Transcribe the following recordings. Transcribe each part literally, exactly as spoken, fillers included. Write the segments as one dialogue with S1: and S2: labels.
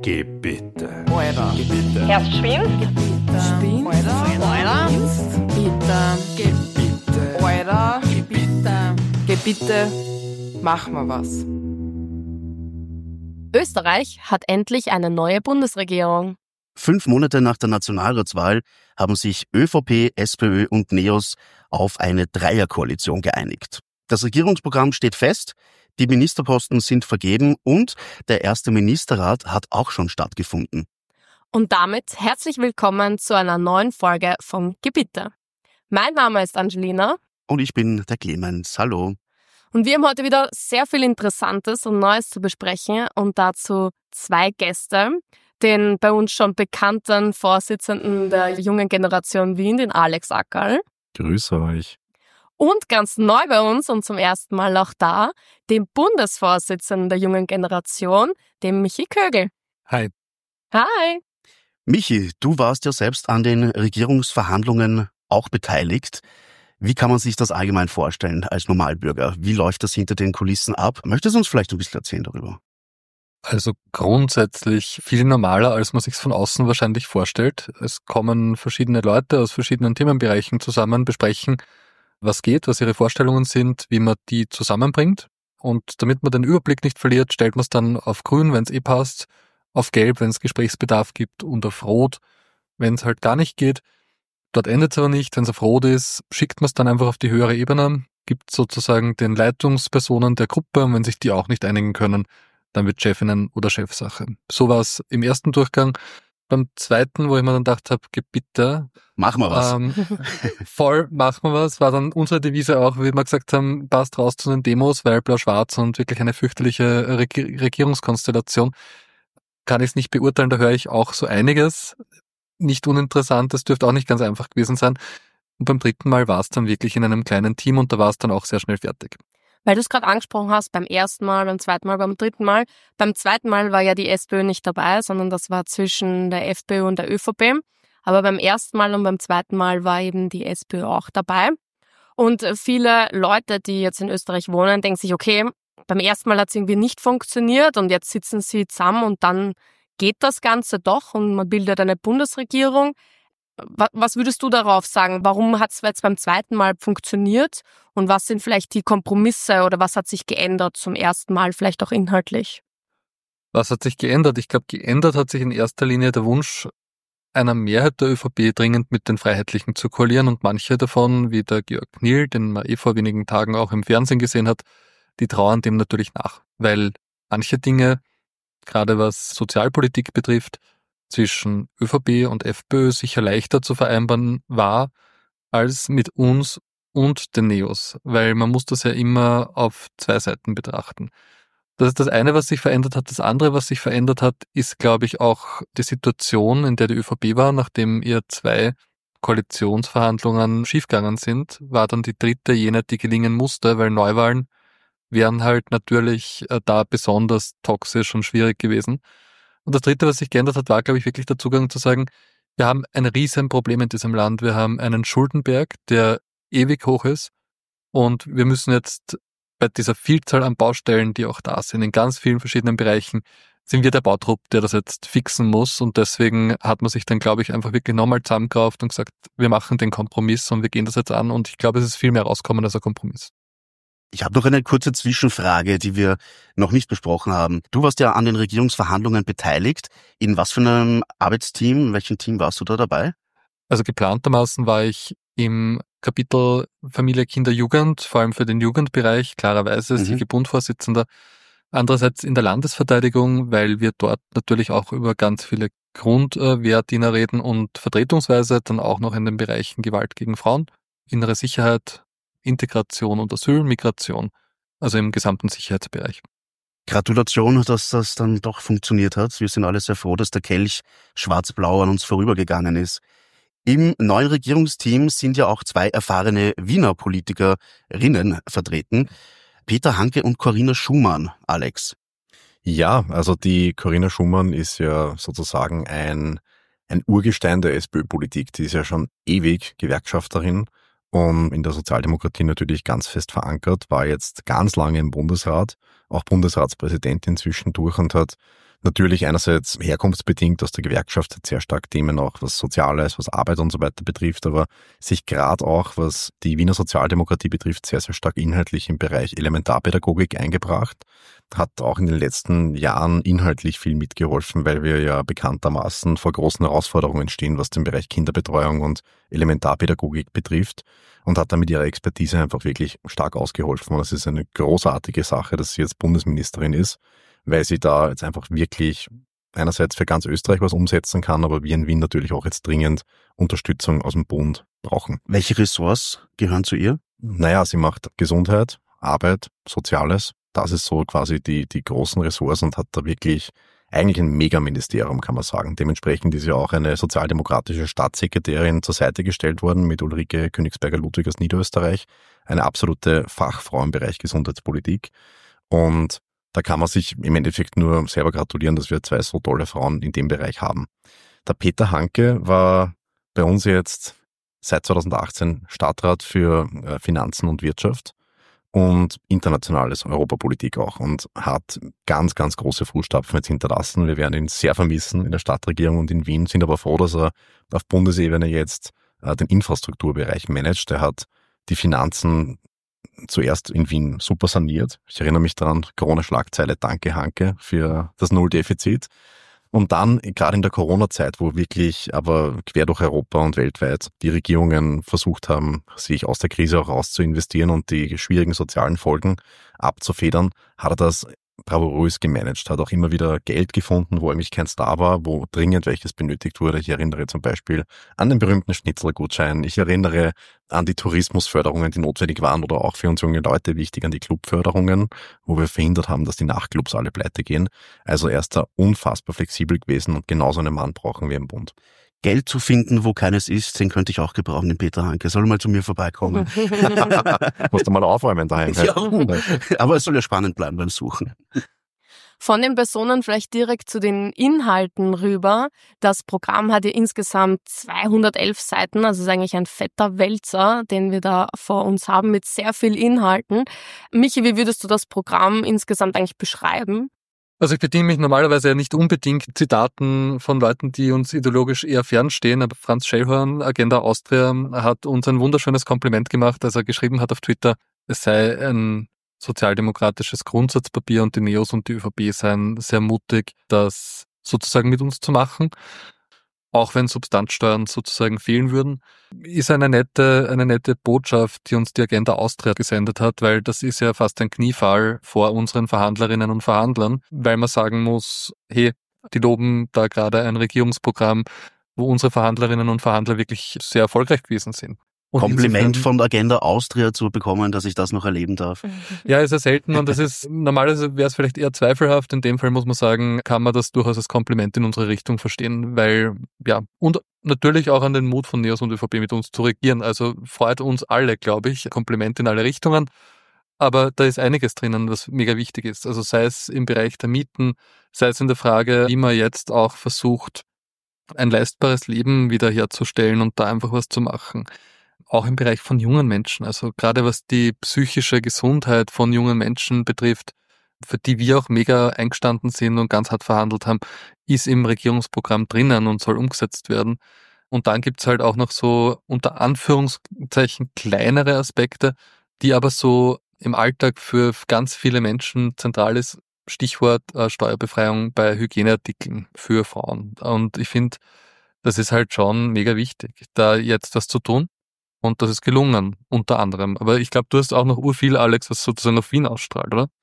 S1: Gebitte.
S2: Alter. Gebitte.
S3: Erst geschwind.
S2: Gebitte.
S3: Spinn.
S2: Alter. Gebitte.
S1: Gebitte.
S2: Alter. Gebitte. Gebitte. Mach mal was.
S4: Österreich hat endlich eine neue Bundesregierung.
S5: Fünf Monate nach der Nationalratswahl haben sich ÖVP, SPÖ und NEOS auf eine Dreierkoalition geeinigt. Das Regierungsprogramm steht fest, die Ministerposten sind vergeben und der erste Ministerrat hat auch schon stattgefunden.
S4: Und damit herzlich willkommen zu einer neuen Folge vom Gebitte. Mein Name ist Angelina.
S5: Und ich bin der Clemens. Hallo.
S4: Und wir haben heute wieder sehr viel Interessantes und Neues zu besprechen und dazu zwei Gäste. Den bei uns schon bekannten Vorsitzenden der jungen Generation Wien, den Alex Ackerl.
S6: Grüße euch.
S4: Und ganz neu bei uns und zum ersten Mal auch da, den Bundesvorsitzenden der jungen Generation, den Michi Kögel.
S6: Hi.
S4: Hi.
S5: Michi, du warst ja selbst an den Regierungsverhandlungen auch beteiligt. Wie kann man sich das allgemein vorstellen als Normalbürger? Wie läuft das hinter den Kulissen ab? Möchtest du uns vielleicht ein bisschen erzählen darüber?
S6: Also grundsätzlich viel normaler, als man sich von außen wahrscheinlich vorstellt. Es kommen verschiedene Leute aus verschiedenen Themenbereichen zusammen, besprechen, was geht, was ihre Vorstellungen sind, wie man die zusammenbringt. Und damit man den Überblick nicht verliert, stellt man es dann auf grün, wenn es eh passt, auf gelb, wenn es Gesprächsbedarf gibt und auf rot, wenn es halt gar nicht geht. Dort endet es aber nicht. Wenn es auf rot ist, schickt man es dann einfach auf die höhere Ebene, gibt sozusagen den Leitungspersonen der Gruppe und wenn sich die auch nicht einigen können, dann wird Chefinnen oder Chefsache. So war es im ersten Durchgang. Beim zweiten, wo ich mir dann gedacht habe, bitte.
S5: Machen wir was.
S6: Ähm, voll, machen wir was. War dann unsere Devise auch, wie wir gesagt haben, passt raus zu den Demos, weil blau-schwarz und wirklich eine fürchterliche Reg- Regierungskonstellation. Kann ich es nicht beurteilen, da höre ich auch so einiges. Nicht uninteressant, das dürfte auch nicht ganz einfach gewesen sein. Und beim dritten Mal war es dann wirklich in einem kleinen Team und da war es dann auch sehr schnell fertig.
S4: Weil du es gerade angesprochen hast, beim ersten Mal, beim zweiten Mal, beim dritten Mal. Beim zweiten Mal war ja die SPÖ nicht dabei, sondern das war zwischen der FPÖ und der ÖVP. Aber beim ersten Mal und beim zweiten Mal war eben die SPÖ auch dabei. Und viele Leute, die jetzt in Österreich wohnen, denken sich, okay, beim ersten Mal hat es irgendwie nicht funktioniert und jetzt sitzen sie zusammen und dann geht das Ganze doch und man bildet eine Bundesregierung. Was würdest du darauf sagen? Warum hat es jetzt beim zweiten Mal funktioniert? Und was sind vielleicht die Kompromisse oder was hat sich geändert zum ersten Mal, vielleicht auch inhaltlich?
S6: Was hat sich geändert? Ich glaube, geändert hat sich in erster Linie der Wunsch einer Mehrheit der ÖVP dringend mit den Freiheitlichen zu koalieren und manche davon, wie der Georg Knill, den man eh vor wenigen Tagen auch im Fernsehen gesehen hat, die trauern dem natürlich nach. Weil manche Dinge, gerade was Sozialpolitik betrifft, zwischen ÖVP und FPÖ sicher leichter zu vereinbaren war, als mit uns und den Neos, weil man muss das ja immer auf zwei Seiten betrachten. Das ist das eine, was sich verändert hat. Das andere, was sich verändert hat, ist, glaube ich, auch die Situation, in der die ÖVP war, nachdem ihr zwei Koalitionsverhandlungen schiefgegangen sind, war dann die dritte jene, die gelingen musste, weil Neuwahlen wären halt natürlich da besonders toxisch und schwierig gewesen. Und das Dritte, was sich geändert hat, war, glaube ich, wirklich der Zugang zu sagen, wir haben ein riesen Problem in diesem Land. Wir haben einen Schuldenberg, der ewig hoch ist. Und wir müssen jetzt bei dieser Vielzahl an Baustellen, die auch da sind, in ganz vielen verschiedenen Bereichen, sind wir der Bautrupp, der das jetzt fixen muss. Und deswegen hat man sich dann, glaube ich, einfach wirklich nochmal zusammengerauft und gesagt, wir machen den Kompromiss und wir gehen das jetzt an. Und ich glaube, es ist viel mehr rauskommen als ein Kompromiss.
S5: Ich habe noch eine kurze Zwischenfrage, die wir noch nicht besprochen haben. Du warst ja an den Regierungsverhandlungen beteiligt. In was für einem Arbeitsteam, in welchem Team warst du da dabei?
S6: Also geplantermaßen war ich im Kapitel Familie, Kinder, Jugend, vor allem für den Jugendbereich, klarerweise als
S5: Mhm.
S6: I G-Bundvorsitzender. Andererseits in der Landesverteidigung, weil wir dort natürlich auch über ganz viele Grundwehrdiener reden und vertretungsweise dann auch noch in den Bereichen Gewalt gegen Frauen, innere Sicherheit, Integration und Asyl, Migration, also im gesamten Sicherheitsbereich.
S5: Gratulation, dass das dann doch funktioniert hat. Wir sind alle sehr froh, dass der Kelch schwarz-blau an uns vorübergegangen ist. Im neuen Regierungsteam sind ja auch zwei erfahrene Wiener Politikerinnen vertreten. Peter Hanke und Corinna Schumann, Alex.
S7: Ja, also die Corinna Schumann ist ja sozusagen ein, ein Urgestein der SPÖ-Politik. Die ist ja schon ewig Gewerkschafterin und in der Sozialdemokratie natürlich ganz fest verankert, war jetzt ganz lange im Bundesrat, auch Bundesratspräsidentin zwischendurch und hat Natürlich einerseits herkunftsbedingt aus der Gewerkschaft sehr stark Themen auch, was Soziales, was Arbeit und so weiter betrifft, aber sich gerade auch, was die Wiener Sozialdemokratie betrifft, sehr, sehr stark inhaltlich im Bereich Elementarpädagogik eingebracht, hat auch in den letzten Jahren inhaltlich viel mitgeholfen, weil wir ja bekanntermaßen vor großen Herausforderungen stehen, was den Bereich Kinderbetreuung und Elementarpädagogik betrifft, und hat da mit ihrer Expertise einfach wirklich stark ausgeholfen. Und das ist eine großartige Sache, dass sie jetzt Bundesministerin ist, weil sie da jetzt einfach wirklich einerseits für ganz Österreich was umsetzen kann, aber wir in Wien natürlich auch jetzt dringend Unterstützung aus dem Bund brauchen.
S5: Welche Ressorts gehören zu ihr?
S7: Naja, sie macht Gesundheit, Arbeit, Soziales. Das ist so quasi die, die großen Ressorts und hat da wirklich eigentlich ein Megaministerium, kann man sagen. Dementsprechend ist ja auch eine sozialdemokratische Staatssekretärin zur Seite gestellt worden mit Ulrike Königsberger-Ludwig aus Niederösterreich. Eine absolute Fachfrau im Bereich Gesundheitspolitik. Und da kann man sich im Endeffekt nur selber gratulieren, dass wir zwei so tolle Frauen in dem Bereich haben. Der Peter Hanke war bei uns jetzt seit zweitausendachtzehn Stadtrat für Finanzen und Wirtschaft und internationales Europapolitik auch und hat ganz, ganz große Fußstapfen jetzt hinterlassen. Wir werden ihn sehr vermissen in der Stadtregierung und in Wien, sind aber froh, dass er auf Bundesebene jetzt den Infrastrukturbereich managt. Er hat die Finanzen zuerst in Wien super saniert. Ich erinnere mich daran, Corona-Schlagzeile, danke Hanke für das Nulldefizit. Und dann, gerade in der Corona-Zeit, wo wirklich aber quer durch Europa und weltweit die Regierungen versucht haben, sich aus der Krise auch raus zu investieren und die schwierigen sozialen Folgen abzufedern, hat er das bravourös gemanagt, hat auch immer wieder Geld gefunden, wo eigentlich kein Star war, wo dringend welches benötigt wurde. Ich erinnere zum Beispiel an den berühmten Schnitzelgutschein. Ich erinnere an die Tourismusförderungen, die notwendig waren, oder auch für uns junge Leute wichtig an die Clubförderungen, wo wir verhindert haben, dass die Nachtclubs alle pleite gehen. Also er ist da unfassbar flexibel gewesen und genauso einen Mann brauchen wir im Bund.
S5: Geld zu finden, wo keines ist, den könnte ich auch gebrauchen, den Peter Hanke. Soll mal zu mir vorbeikommen.
S7: Musst du mal aufräumen daheim.
S5: Ja, aber es soll ja spannend bleiben beim Suchen.
S4: Von den Personen vielleicht direkt zu den Inhalten rüber. Das Programm hat ja insgesamt zweihundertelf Seiten, also ist eigentlich ein fetter Wälzer, den wir da vor uns haben mit sehr viel Inhalten. Michi, wie würdest du das Programm insgesamt eigentlich beschreiben?
S6: Also ich bediene mich normalerweise ja nicht unbedingt Zitaten von Leuten, die uns ideologisch eher fernstehen, aber Franz Schellhorn, Agenda Austria, hat uns ein wunderschönes Kompliment gemacht, als er geschrieben hat auf Twitter, es sei ein sozialdemokratisches Grundsatzpapier und die Neos und die ÖVP seien sehr mutig, das sozusagen mit uns zu machen. Auch wenn Substanzsteuern sozusagen fehlen würden, ist eine nette, eine nette Botschaft, die uns die Agenda Austria gesendet hat, weil das ist ja fast ein Kniefall vor unseren Verhandlerinnen und Verhandlern, weil man sagen muss, hey, die loben da gerade ein Regierungsprogramm, wo unsere Verhandlerinnen und Verhandler wirklich sehr erfolgreich gewesen sind. Und
S5: Kompliment von der Agenda Austria zu bekommen, dass ich das noch erleben darf.
S6: Ja, ist ja selten und das ist, normalerweise wäre es vielleicht eher zweifelhaft. In dem Fall muss man sagen, kann man das durchaus als Kompliment in unsere Richtung verstehen, weil, ja, und natürlich auch an den Mut von Neos und ÖVP mit uns zu regieren. Also freut uns alle, glaube ich, Kompliment in alle Richtungen. Aber da ist einiges drinnen, was mega wichtig ist. Also sei es im Bereich der Mieten, sei es in der Frage, wie man jetzt auch versucht, ein leistbares Leben wiederherzustellen und da einfach was zu machen. Auch im Bereich von jungen Menschen, also gerade was die psychische Gesundheit von jungen Menschen betrifft, für die wir auch mega eingestanden sind und ganz hart verhandelt haben, ist im Regierungsprogramm drinnen und soll umgesetzt werden. Und dann gibt's halt auch noch so unter Anführungszeichen kleinere Aspekte, die aber so im Alltag für ganz viele Menschen zentral ist. Stichwort äh, Steuerbefreiung bei Hygieneartikeln für Frauen. Und ich finde, das ist halt schon mega wichtig, da jetzt was zu tun. Und das ist gelungen, unter anderem. Aber ich glaube, du hast auch noch urviel, Alex, was sozusagen auf Wien ausstrahlt, oder?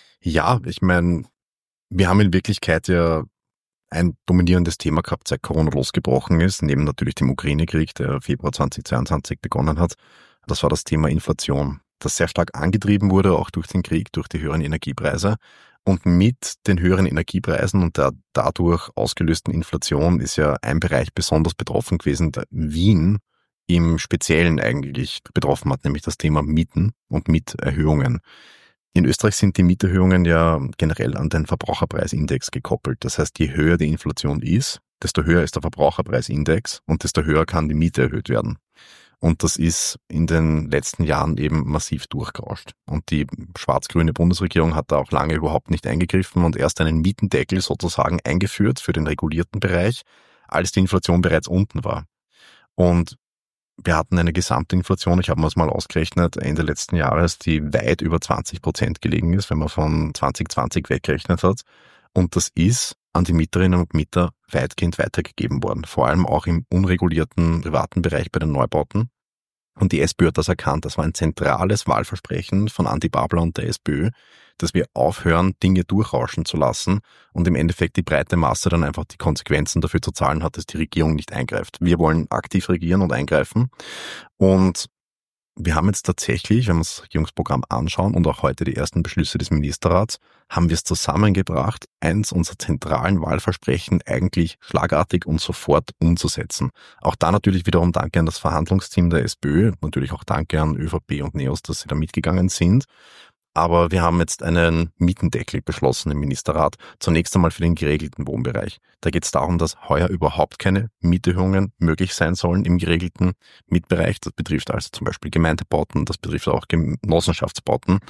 S7: Ja, ich meine, wir haben in Wirklichkeit ja ein dominierendes Thema gehabt, seit Corona losgebrochen ist, neben natürlich dem Ukraine-Krieg, der Februar zweitausendzweiundzwanzig begonnen hat. Das war das Thema Inflation, das sehr stark angetrieben wurde, auch durch den Krieg, durch die höheren Energiepreise. Und mit den höheren Energiepreisen und der dadurch ausgelösten Inflation ist ja ein Bereich besonders betroffen gewesen, der Wien im Speziellen eigentlich betroffen hat, nämlich das Thema Mieten und Mieterhöhungen. In Österreich sind die Mieterhöhungen ja generell an den Verbraucherpreisindex gekoppelt. Das heißt, je höher die Inflation ist, desto höher ist der Verbraucherpreisindex und desto höher kann die Miete erhöht werden. Und das ist in den letzten Jahren eben massiv durchgerauscht. Und die schwarz-grüne Bundesregierung hat da auch lange überhaupt nicht eingegriffen und erst einen Mietendeckel sozusagen eingeführt für den regulierten Bereich, als die Inflation bereits unten war. Und wir hatten eine Gesamtinflation, ich habe mir das mal ausgerechnet, Ende letzten Jahres, die weit über zwanzig Prozent gelegen ist, wenn man von zwanzig zwanzig weggerechnet hat. Und das ist an die Mieterinnen und Mieter weitgehend weitergegeben worden, vor allem auch im unregulierten privaten Bereich bei den Neubauten. Und die SPÖ hat das erkannt. Das war ein zentrales Wahlversprechen von Andi Babler und der SPÖ, dass wir aufhören, Dinge durchrauschen zu lassen und im Endeffekt die breite Masse dann einfach die Konsequenzen dafür zu zahlen hat, dass die Regierung nicht eingreift. Wir wollen aktiv regieren und eingreifen. Und wir haben jetzt tatsächlich, wenn wir das Regierungsprogramm anschauen und auch heute die ersten Beschlüsse des Ministerrats, haben wir es zusammengebracht, eins unserer zentralen Wahlversprechen eigentlich schlagartig und sofort umzusetzen. Auch da natürlich wiederum danke an das Verhandlungsteam der SPÖ, natürlich auch danke an ÖVP und NEOS, dass sie da mitgegangen sind. Aber wir haben jetzt einen Mietendeckel beschlossen im Ministerrat, zunächst einmal für den geregelten Wohnbereich. Da geht es darum, dass heuer überhaupt keine Mieterhöhungen möglich sein sollen im geregelten Mietbereich. Das betrifft also zum Beispiel Gemeindebauten, das betrifft auch Genossenschaftsbauten.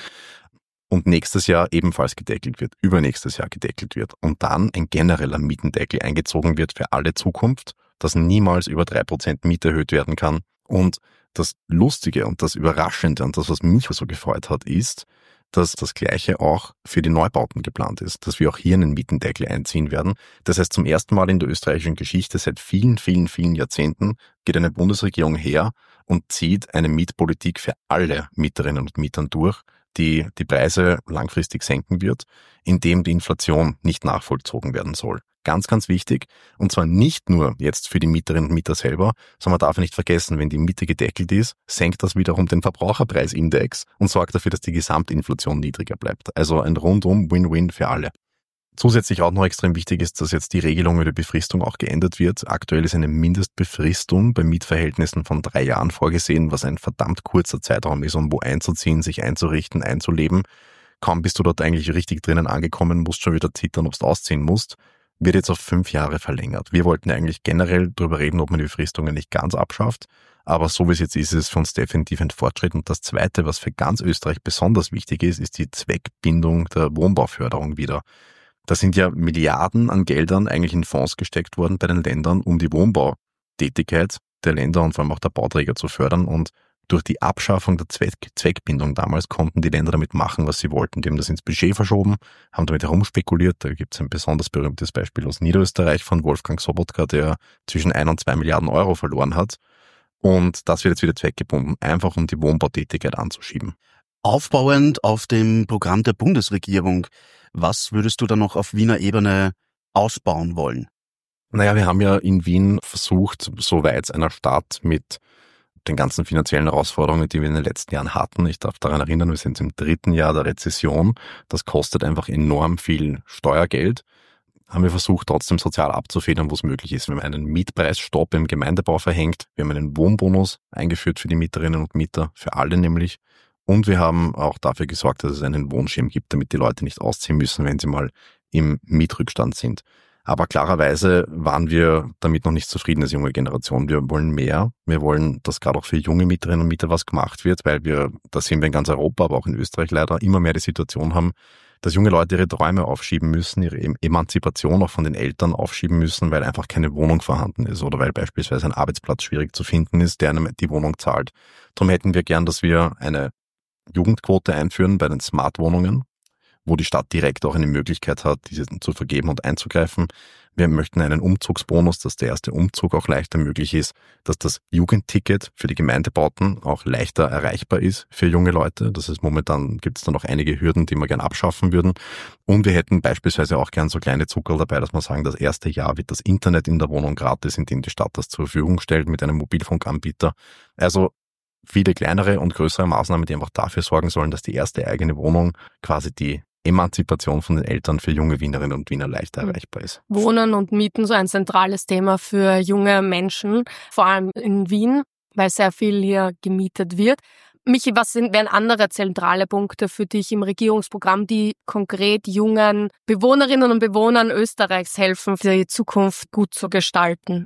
S7: Und nächstes Jahr ebenfalls gedeckelt wird, übernächstes Jahr gedeckelt wird. Und dann ein genereller Mietendeckel eingezogen wird für alle Zukunft, dass niemals über drei Prozent Miete erhöht werden kann. Und das Lustige und das Überraschende und das, was mich so gefreut hat, ist, dass das Gleiche auch für die Neubauten geplant ist, dass wir auch hier einen Mietendeckel einziehen werden. Das heißt, zum ersten Mal in der österreichischen Geschichte seit vielen, vielen, vielen Jahrzehnten geht eine Bundesregierung her und zieht eine Mietpolitik für alle Mieterinnen und Mietern durch, die die Preise langfristig senken wird, indem die Inflation nicht nachvollzogen werden soll. Ganz, ganz wichtig. Und zwar nicht nur jetzt für die Mieterinnen und Mieter selber, sondern man darf nicht vergessen, wenn die Miete gedeckelt ist, senkt das wiederum den Verbraucherpreisindex und sorgt dafür, dass die Gesamtinflation niedriger bleibt. Also ein rundum Win-Win für alle. Zusätzlich auch noch extrem wichtig ist, dass jetzt die Regelung über die Befristung auch geändert wird. Aktuell ist eine Mindestbefristung bei Mietverhältnissen von drei Jahren vorgesehen, was ein verdammt kurzer Zeitraum ist, um wo einzuziehen, sich einzurichten, einzuleben. Kaum bist du dort eigentlich richtig drinnen angekommen, musst schon wieder zittern, ob du ausziehen musst. Wird jetzt auf fünf Jahre verlängert. Wir wollten eigentlich generell darüber reden, ob man die Befristungen nicht ganz abschafft, aber so wie es jetzt ist, ist es für uns definitiv ein Fortschritt. Und das Zweite, was für ganz Österreich besonders wichtig ist, ist die Zweckbindung der Wohnbauförderung wieder. Da sind ja Milliarden an Geldern eigentlich in Fonds gesteckt worden bei den Ländern, um die Wohnbautätigkeit der Länder und vor allem auch der Bauträger zu fördern. Und durch die Abschaffung der Zweck Zweckbindung damals konnten die Länder damit machen, was sie wollten. Die haben das ins Budget verschoben, haben damit herumspekuliert. Da gibt es ein besonders berühmtes Beispiel aus Niederösterreich von Wolfgang Sobotka, der zwischen ein und zwei Milliarden Euro verloren hat. Und das wird jetzt wieder zweckgebunden, einfach um die Wohnbautätigkeit anzuschieben.
S5: Aufbauend auf dem Programm der Bundesregierung, was würdest du da noch auf Wiener Ebene ausbauen wollen?
S7: Naja, wir haben ja in Wien versucht, so weit einer Stadt mit den ganzen finanziellen Herausforderungen, die wir in den letzten Jahren hatten. Ich darf daran erinnern, wir sind im dritten Jahr der Rezession. Das kostet einfach enorm viel Steuergeld. Haben wir versucht, trotzdem sozial abzufedern, wo es möglich ist. Wir haben einen Mietpreisstopp im Gemeindebau verhängt. Wir haben einen Wohnbonus eingeführt für die Mieterinnen und Mieter, für alle nämlich. Und wir haben auch dafür gesorgt, dass es einen Wohnschirm gibt, damit die Leute nicht ausziehen müssen, wenn sie mal im Mietrückstand sind. Aber klarerweise waren wir damit noch nicht zufrieden als junge Generation. Wir wollen mehr. Wir wollen, dass gerade auch für junge Mieterinnen und Mieter was gemacht wird, weil wir, das sehen wir in ganz Europa, aber auch in Österreich leider, immer mehr die Situation haben, dass junge Leute ihre Träume aufschieben müssen, ihre Emanzipation auch von den Eltern aufschieben müssen, weil einfach keine Wohnung vorhanden ist oder weil beispielsweise ein Arbeitsplatz schwierig zu finden ist, der einem die Wohnung zahlt. Darum hätten wir gern, dass wir eine Jugendquote einführen bei den Smart-Wohnungen, wo die Stadt direkt auch eine Möglichkeit hat, diese zu vergeben und einzugreifen. Wir möchten einen Umzugsbonus, dass der erste Umzug auch leichter möglich ist, dass das Jugendticket für die Gemeindebauten auch leichter erreichbar ist für junge Leute. Das ist momentan, gibt es da noch einige Hürden, die wir gern abschaffen würden. Und wir hätten beispielsweise auch gern so kleine Zuckerl dabei, dass wir sagen, das erste Jahr wird das Internet in der Wohnung gratis, indem die Stadt das zur Verfügung stellt mit einem Mobilfunkanbieter. Also viele kleinere und größere Maßnahmen, die einfach dafür sorgen sollen, dass die erste eigene Wohnung quasi die Emanzipation von den Eltern für junge Wienerinnen und Wiener leichter erreichbar ist.
S4: Wohnen und Mieten, so ein zentrales Thema für junge Menschen, vor allem in Wien, weil sehr viel hier gemietet wird. Michi, was sind, wären andere zentrale Punkte für dich im Regierungsprogramm, die konkret jungen Bewohnerinnen und Bewohnern Österreichs helfen, die Zukunft gut zu gestalten?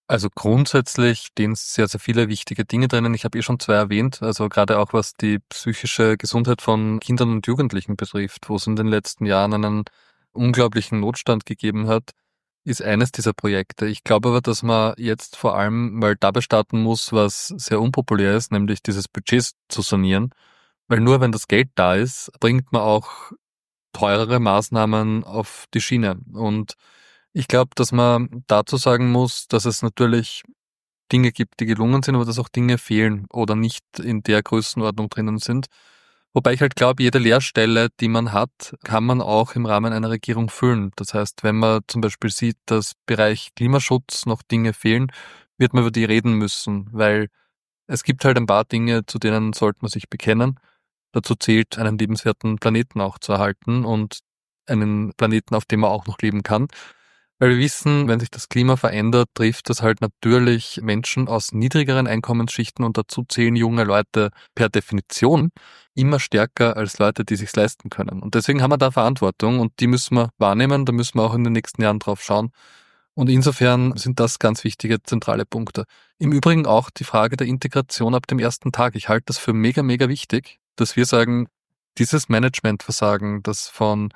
S6: Also grundsätzlich stehen sehr, sehr viele wichtige Dinge drinnen. Ich habe eh schon zwei erwähnt, also gerade auch was die psychische Gesundheit von Kindern und Jugendlichen betrifft, wo es in den letzten Jahren einen unglaublichen Notstand gegeben hat, ist eines dieser Projekte. Ich glaube aber, dass man jetzt vor allem mal dabei starten muss, was sehr unpopulär ist, nämlich dieses Budget zu sanieren, weil nur wenn das Geld da ist, bringt man auch teurere Maßnahmen auf die Schiene. Und ich glaube, dass man dazu sagen muss, dass es natürlich Dinge gibt, die gelungen sind, aber dass auch Dinge fehlen oder nicht in der Größenordnung drinnen sind. Wobei ich halt glaube, jede Lehrstelle, die man hat, kann man auch im Rahmen einer Regierung füllen. Das heißt, wenn man zum Beispiel sieht, dass im Bereich Klimaschutz noch Dinge fehlen, wird man über die reden müssen, weil es gibt halt ein paar Dinge, zu denen sollte man sich bekennen. Dazu zählt, einen lebenswerten Planeten auch zu erhalten und einen Planeten, auf dem man auch noch leben kann. Weil wir wissen, wenn sich das Klima verändert, trifft das halt natürlich Menschen aus niedrigeren Einkommensschichten und dazu zählen junge Leute per Definition immer stärker als Leute, die sich's leisten können. Und deswegen haben wir da Verantwortung und die müssen wir wahrnehmen, da müssen wir auch in den nächsten Jahren drauf schauen. Und insofern sind das ganz wichtige zentrale Punkte. Im Übrigen auch die Frage der Integration ab dem ersten Tag. Ich halte das für mega, mega wichtig, dass wir sagen, dieses Managementversagen, das von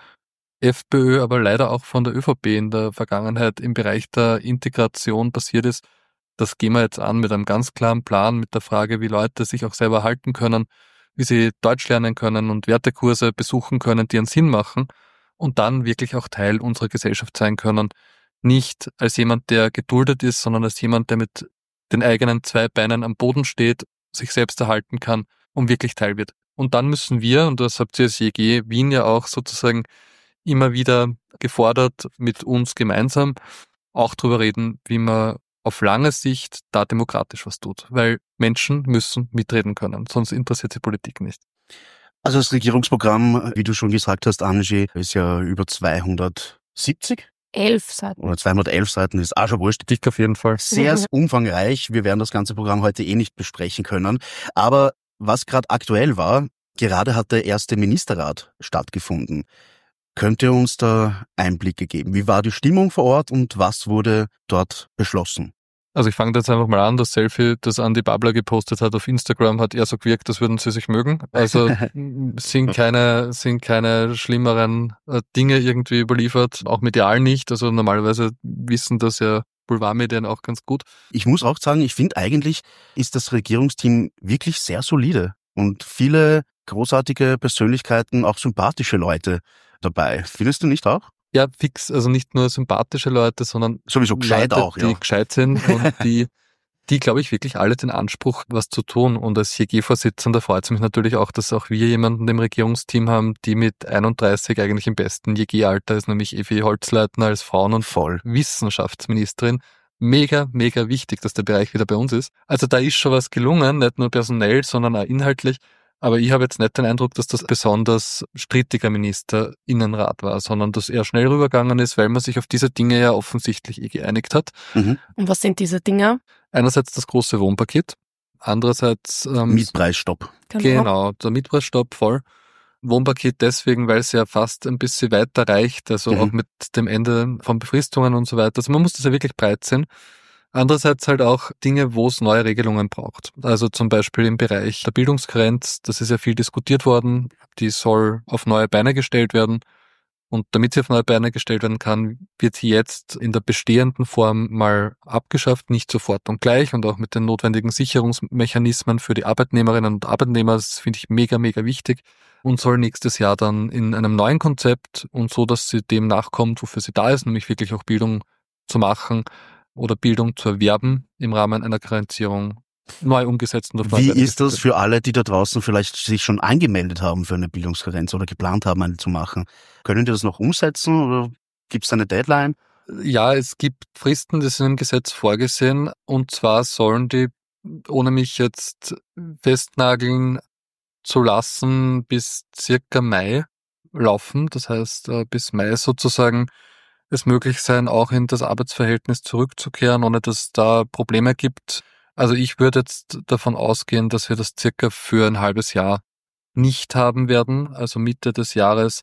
S6: FPÖ, aber leider auch von der ÖVP in der Vergangenheit im Bereich der Integration passiert ist, das gehen wir jetzt an mit einem ganz klaren Plan, mit der Frage, wie Leute sich auch selber halten können, wie sie Deutsch lernen können und Wertekurse besuchen können, die einen Sinn machen und dann wirklich auch Teil unserer Gesellschaft sein können. Nicht als jemand, der geduldet ist, sondern als jemand, der mit den eigenen zwei Beinen am Boden steht, sich selbst erhalten kann und wirklich Teil wird. Und dann müssen wir, und das habt ihr als J G Wien ja auch sozusagen immer wieder gefordert, mit uns gemeinsam auch darüber reden, wie man auf lange Sicht da demokratisch was tut. Weil Menschen müssen mitreden können, sonst interessiert sie Politik nicht.
S5: Also das Regierungsprogramm, wie du schon gesagt hast, Angie, ist ja über zweihundertsiebzig?
S4: Elf Seiten.
S5: Oder zweihundertelf Seiten, ist auch schon wurscht.
S6: Dick auf jeden Fall.
S5: Sehr umfangreich. Wir werden das ganze Programm heute eh nicht besprechen können. Aber was gerade aktuell war, gerade hat der erste Ministerrat stattgefunden. Könnt ihr uns da Einblicke geben? Wie war die Stimmung vor Ort und was wurde dort beschlossen?
S6: Also ich fange jetzt einfach mal an, das Selfie, das Andi Babler gepostet hat auf Instagram, hat eher so gewirkt, als würden sie sich mögen. Also sind keine, sind keine schlimmeren äh, Dinge irgendwie überliefert, auch medial nicht. Also normalerweise wissen das ja Boulevardmedien auch ganz gut.
S5: Ich muss auch sagen, ich finde eigentlich ist das Regierungsteam wirklich sehr solide und viele großartige Persönlichkeiten, auch sympathische Leute dabei. Findest du nicht auch?
S6: Ja, fix, also nicht nur sympathische Leute, sondern
S5: sowieso gescheit
S6: Leute,
S5: auch,
S6: die
S5: ja.
S6: gescheit sind und die, die, glaube ich, wirklich alle den Anspruch, was zu tun. Und als J G-Vorsitzender freut es mich natürlich auch, dass auch wir jemanden im Regierungsteam haben, die mit einunddreißig eigentlich im besten J G-Alter ist, nämlich Evi Holzleitner als Frauen- und
S5: Voll.
S6: Wissenschaftsministerin. Mega, mega wichtig, dass der Bereich wieder bei uns ist. Also da ist schon was gelungen, nicht nur personell, sondern auch inhaltlich. Aber ich habe jetzt nicht den Eindruck, dass das besonders strittiger Ministerinnenrat war, sondern dass er schnell rübergegangen ist, weil man sich auf diese Dinge ja offensichtlich eh geeinigt hat.
S5: Mhm.
S4: Und was sind diese Dinge?
S6: Einerseits das große Wohnpaket, andererseits ähm,
S5: Mietpreisstopp.
S6: Genau, der Mietpreisstopp voll. Wohnpaket deswegen, weil es ja fast ein bisschen weiter reicht, also
S5: Mhm.
S6: auch mit dem Ende von Befristungen und so weiter. Also man muss das ja wirklich breit sehen. Andererseits halt auch Dinge, wo es neue Regelungen braucht. Also zum Beispiel im Bereich der Bildungsgrenze, das ist ja viel diskutiert worden, die soll auf neue Beine gestellt werden. Und damit sie auf neue Beine gestellt werden kann, wird sie jetzt in der bestehenden Form mal abgeschafft, nicht sofort und gleich und auch mit den notwendigen Sicherungsmechanismen für die Arbeitnehmerinnen und Arbeitnehmer, das finde ich mega, mega wichtig und soll nächstes Jahr dann in einem neuen Konzept und so, dass sie dem nachkommt, wofür sie da ist, nämlich wirklich auch Bildung zu machen, oder Bildung zu erwerben im Rahmen einer Karenzierung neu umgesetzt. Und auf
S5: Wie
S6: neue
S5: ist das
S6: gesetzt.
S5: für alle, die da draußen vielleicht sich schon angemeldet haben für eine Bildungskarenz oder geplant haben, eine zu machen? Können die das noch umsetzen oder gibt es eine Deadline?
S6: Ja, es gibt Fristen, die sind im Gesetz vorgesehen und zwar sollen die, ohne mich jetzt festnageln zu lassen, bis circa Mai laufen. Das heißt, bis Mai sozusagen es möglich sein, auch in das Arbeitsverhältnis zurückzukehren, ohne dass es da Probleme gibt. Also ich würde jetzt davon ausgehen, dass wir das circa für ein halbes Jahr nicht haben werden. Also Mitte des Jahres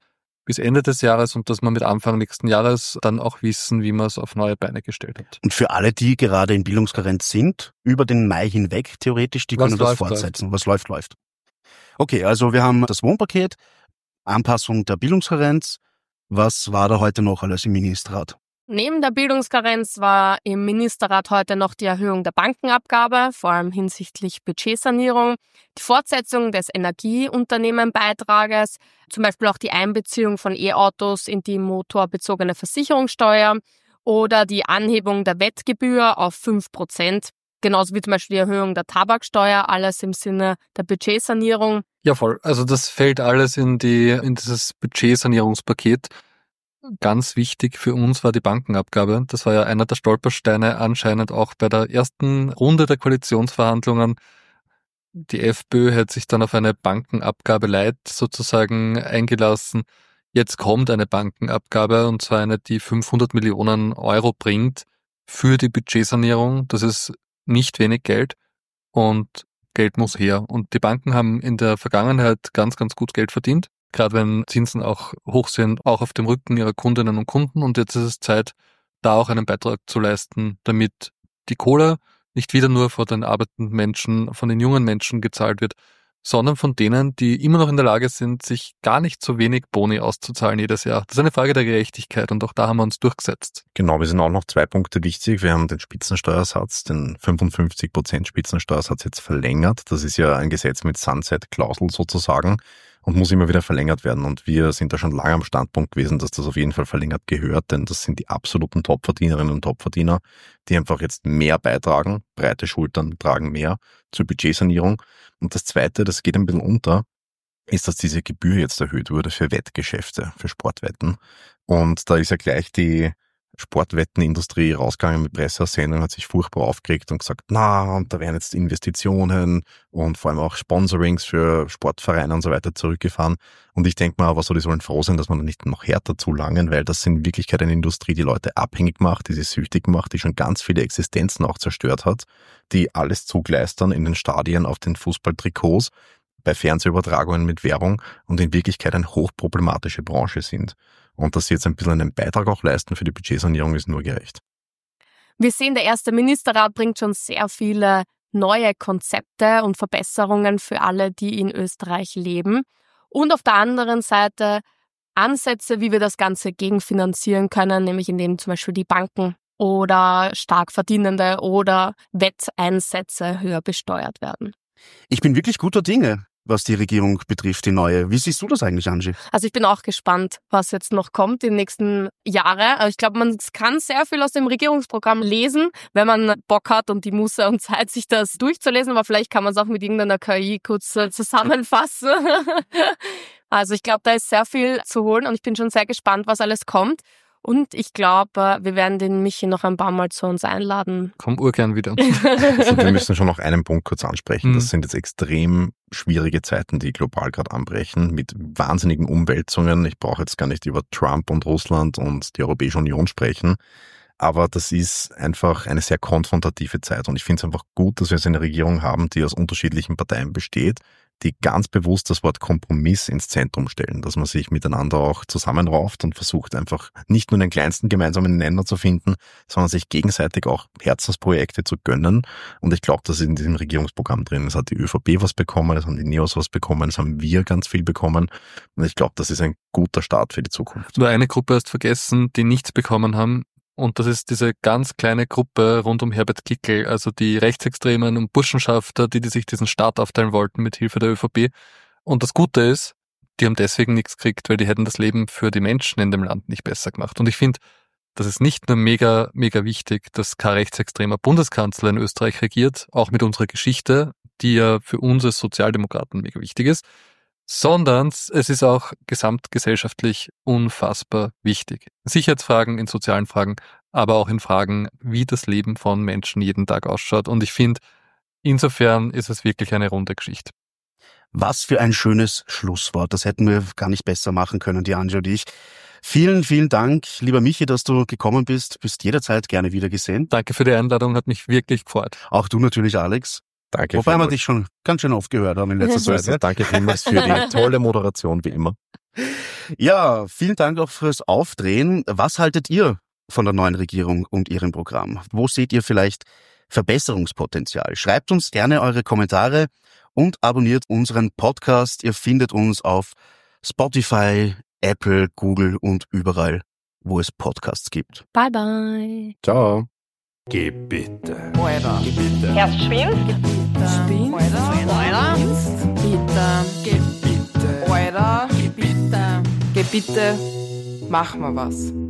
S6: bis Ende des Jahres und dass wir mit Anfang nächsten Jahres dann auch wissen, wie man es auf neue Beine gestellt hat.
S5: Und für alle, die gerade in Bildungskarenz sind, über den Mai hinweg theoretisch, die
S6: Was
S5: können das
S6: läuft,
S5: fortsetzen.
S6: läuft.
S5: Was läuft, läuft. Okay, also wir haben das Wohnpaket, Anpassung der Bildungskarenz. Was war da heute noch alles im Ministerrat?
S4: Neben der Bildungskarenz war im Ministerrat heute noch die Erhöhung der Bankenabgabe, vor allem hinsichtlich Budgetsanierung, die Fortsetzung des Energieunternehmenbeitrages, zum Beispiel auch die Einbeziehung von E-Autos in die motorbezogene Versicherungssteuer oder die Anhebung der Wettgebühr auf fünf Prozent, genauso wie zum Beispiel die Erhöhung der Tabaksteuer, alles im Sinne der Budgetsanierung.
S6: Ja, voll. Also das fällt alles in die in dieses Budgetsanierungspaket. Ganz wichtig für uns war die Bankenabgabe. Das war ja einer der Stolpersteine anscheinend auch bei der ersten Runde der Koalitionsverhandlungen. Die FPÖ hat sich dann auf eine Bankenabgabe Light sozusagen eingelassen. Jetzt kommt eine Bankenabgabe und zwar eine, die fünfhundert Millionen Euro bringt für die Budgetsanierung. Das ist nicht wenig Geld und Geld muss her. Und die Banken haben in der Vergangenheit ganz, ganz gut Geld verdient. Gerade wenn Zinsen auch hoch sind, auch auf dem Rücken ihrer Kundinnen und Kunden. Und jetzt ist es Zeit, da auch einen Beitrag zu leisten, damit die Kohle nicht wieder nur von den arbeitenden Menschen, von den jungen Menschen gezahlt wird, sondern von denen, die immer noch in der Lage sind, sich gar nicht so wenig Boni auszuzahlen jedes Jahr. Das ist eine Frage der Gerechtigkeit und auch da haben wir uns durchgesetzt.
S7: Genau, wir sind auch noch zwei Punkte wichtig. Wir haben den Spitzensteuersatz, den fünfundfünfzig Prozent Spitzensteuersatz jetzt verlängert. Das ist ja ein Gesetz mit Sunset-Klausel sozusagen und muss immer wieder verlängert werden. Und wir sind da schon lange am Standpunkt gewesen, dass das auf jeden Fall verlängert gehört, denn das sind die absoluten Topverdienerinnen und Topverdiener, die einfach jetzt mehr beitragen, breite Schultern tragen mehr zur Budgetsanierung. Und das Zweite, das geht ein bisschen unter, ist, dass diese Gebühr jetzt erhöht wurde für Wettgeschäfte, für Sportwetten. Und da ist ja gleich die Sportwettenindustrie rausgegangen mit Presseaussendungen, hat sich furchtbar aufgeregt und gesagt, na, und da werden jetzt Investitionen und vor allem auch Sponsorings für Sportvereine und so weiter zurückgefahren. Und ich denke mal, aber so, die sollen froh sein, dass man da nicht noch härter zulangen, weil das in Wirklichkeit eine Industrie, die Leute abhängig macht, die sie süchtig macht, die schon ganz viele Existenzen auch zerstört hat, die alles zugleistern in den Stadien, auf den Fußballtrikots, bei Fernsehübertragungen mit Werbung und in Wirklichkeit eine hochproblematische Branche sind. Und dass sie jetzt ein bisschen einen Beitrag auch leisten für die Budgetsanierung, ist nur gerecht.
S4: Wir sehen, der erste Ministerrat bringt schon sehr viele neue Konzepte und Verbesserungen für alle, die in Österreich leben. Und auf der anderen Seite Ansätze, wie wir das Ganze gegenfinanzieren können, nämlich indem zum Beispiel die Banken oder stark Verdienende oder Wetteinsätze höher besteuert werden.
S5: Ich bin wirklich guter Dinge, was die Regierung betrifft, die neue. Wie siehst du das eigentlich, Angie?
S4: Also ich bin auch gespannt, was jetzt noch kommt in den nächsten Jahren. Also ich glaube, man kann sehr viel aus dem Regierungsprogramm lesen, wenn man Bock hat und die Muße und Zeit, sich das durchzulesen. Aber vielleicht kann man es auch mit irgendeiner K I kurz zusammenfassen. Also ich glaube, da ist sehr viel zu holen und ich bin schon sehr gespannt, was alles kommt. Und ich glaube, wir werden den Michi noch ein paar Mal zu uns einladen.
S6: Komm urgern wieder.
S7: Also wir müssen schon noch einen Punkt kurz ansprechen. Das
S6: Mhm.
S7: sind jetzt extrem schwierige Zeiten, die global gerade anbrechen, mit wahnsinnigen Umwälzungen. Ich brauche jetzt gar nicht über Trump und Russland und die Europäische Union sprechen. Aber das ist einfach eine sehr konfrontative Zeit. Und ich finde es einfach gut, dass wir jetzt eine Regierung haben, die aus unterschiedlichen Parteien besteht, die ganz bewusst das Wort Kompromiss ins Zentrum stellen, dass man sich miteinander auch zusammenrauft und versucht einfach nicht nur den kleinsten gemeinsamen Nenner zu finden, sondern sich gegenseitig auch Herzensprojekte zu gönnen. Und ich glaube, das ist in diesem Regierungsprogramm drin. Es hat die ÖVP was bekommen, es haben die Neos was bekommen, es haben wir ganz viel bekommen. Und ich glaube, das ist ein guter Start für die Zukunft.
S6: Nur eine Gruppe hast vergessen, die nichts bekommen haben. Und das ist diese ganz kleine Gruppe rund um Herbert Kickl, also die Rechtsextremen und Burschenschafter, die, die sich diesen Staat aufteilen wollten mit Hilfe der ÖVP. Und das Gute ist, die haben deswegen nichts gekriegt, weil die hätten das Leben für die Menschen in dem Land nicht besser gemacht. Und ich finde, das ist nicht nur mega, mega wichtig, dass kein rechtsextremer Bundeskanzler in Österreich regiert, auch mit unserer Geschichte, die ja für uns als Sozialdemokraten mega wichtig ist, sondern es ist auch gesamtgesellschaftlich unfassbar wichtig. Sicherheitsfragen, in sozialen Fragen, aber auch in Fragen, wie das Leben von Menschen jeden Tag ausschaut. Und ich finde, insofern ist es wirklich eine runde Geschichte.
S5: Was für ein schönes Schlusswort. Das hätten wir gar nicht besser machen können, die Angie und ich. Vielen, vielen Dank, lieber Michi, dass du gekommen bist. Bist jederzeit gerne wieder gesehen.
S6: Danke für die Einladung, hat mich wirklich gefreut.
S5: Auch du natürlich, Alex.
S7: Danke.
S5: Wobei wir
S7: vielmals.
S5: dich schon ganz schön oft gehört haben in letzter
S7: So
S5: Zeit.
S7: ist es. Danke vielmals für die tolle Moderation, wie immer.
S5: Ja, vielen Dank auch fürs Aufdrehen. Was haltet ihr von der neuen Regierung und ihrem Programm? Wo seht ihr vielleicht Verbesserungspotenzial? Schreibt uns gerne eure Kommentare und abonniert unseren Podcast. Ihr findet uns auf Spotify, Apple, Google und überall, wo es Podcasts gibt.
S4: Bye, bye.
S7: Ciao.
S2: Geh bitte. Alter. Geh bitte.
S4: Erst schwimmt.
S2: Spinn. Alter. Bitte. Geh bitte. Alter. Geh bitte. Geh bitte. Mach mal was.